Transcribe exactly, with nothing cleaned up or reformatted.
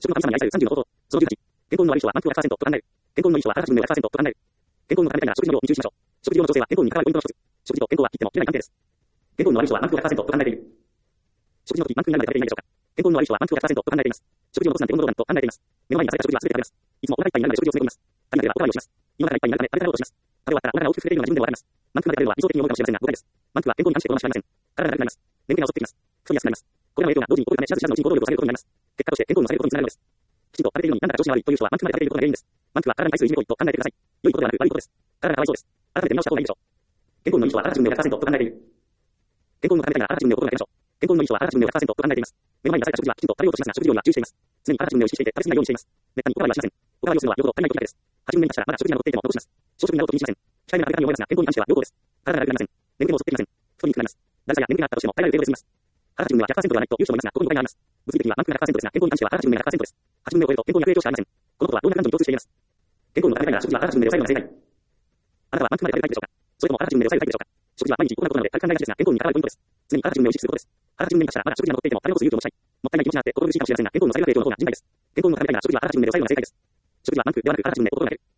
食の神様に愛されるさんじゅうの方法。そのじゅうはち、健康の悪い人は満腹はひゃくパーセントと考える。健康の良い人は体中のひゃくパーセントと考える。健康のためには食事の量に注意しましょう。食事量の調整は健康に関わるポイントの一つ。食事と健康は切っても切れない関係です。健康の悪い人は満腹はひゃくパーセントと考えている。食事の時満腹になるまで食べていないでしょうか。健康の悪い人は満腹はひゃくパーセントと考えています。食事を残すなんて問答なんと考えています。目の前に朝から食事は全て食べます。いつもお腹いっぱいになるまで食事を詰め込みます。旅まではお代わりをします。今からいっぱいになるため食べたろうとします。食べ終わったらお腹が大きく膨れているのが自分でもわかります。満腹まで食べるのは理想的に思うかもしれませんが誤解です。満腹は健康に関して好ましくありません。体が長くなります。眠気が襲ってきます。太りやすくなります。これらの影響が同時に起こるため、しらずしらずのうちに行動力を下げることになります。結果として健康の下げることにつながるのです。きちんと食べているのになんだか調子が悪いという人は満腹まで食べていることが原因です。満腹は体に対するいじめ行為と考えてください。良いことではなく悪いことです。体がかわいそうです。改めて見直した方がいいでしょう。健康のいい人は体中のひゃくパーセントと考えている。健康のためには体中のを心がけましょう。健康のいい人は体中のひゃくパーセントと考えています。目の前に出された食事はきちんと食べようとしますが、食事量には注意しています。常に体中のを意識していて食べ過ぎないようにしています。めったにおかわりはしません。おかわりをするのは両方足りない時だけです。はちじゅうねん経ちたらまだ食事が残っていても残します。小食になろうと気にしません。控えめな食べ方に思いますが、健康に関しては両方です。体が悪くなりません。眠気も襲ってきません。太りにくくなります。だるさや眠気があったとしても耐えられる程度で済みます。体中のはひゃくパーセントではないという人もいますが、ここに誤解があります。物理的には満腹がひゃくパーセントですが、健康に関しては体中のひゃくパーセントです。はちじゅうねんを超えると健康に悪影響しかありません。このことは動脈感情に共通しています。健康のためには食事は体中のを抑えるのが正解。あなたは満腹まで食べたいでしょうか。それとも体中のを抑えるタイプでしょうか。食事は毎日行うことなので軽く考えがちですが、健康に関わるポイントです。常に体中のを意識することです。体中に経ちたらまだ食事が残っていても食べようとする勇気を持ちたい。もったいない気持ちになって心苦しいかもしれませんが、健康の下げる影響の方が甚大です。健康のためには食事は体中のを抑えるのが正解です。食事は満腹ではなく体中のを心がける。